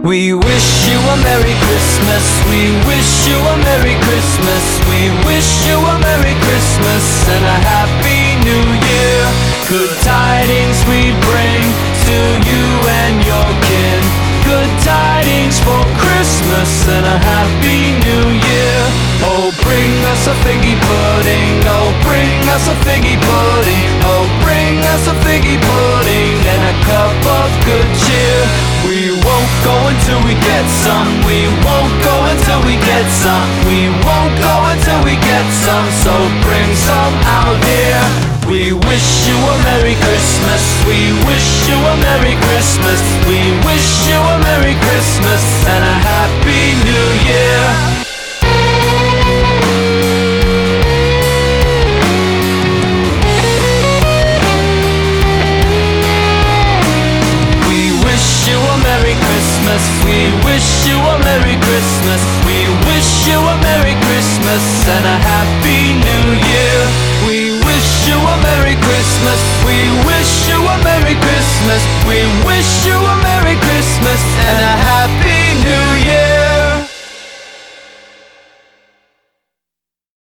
We wish you a Merry Christmas. We wish you a Merry Christmas. We wish you a Merry Christmas and a Happy New Year. Good tidings we bring to you and your kin. Good tidings for Christmas and a Happy New Year. Oh, bring us a figgy pudding. Oh, bring us a figgy pudding. Oh, bring us a figgy pudding and a cup of good cheer. We won't go until we get some. We won't go until we get some. We won't go until we get some. So bring some out here. We wish you a Merry Christmas. We wish you a Merry Christmas. We wish you a Merry Christmas and a Happy New Year. We wish you a Merry Christmas. We wish you a Merry Christmas and a Happy New Year. We wish you a Merry Christmas. We wish you a Merry Christmas. We wish you a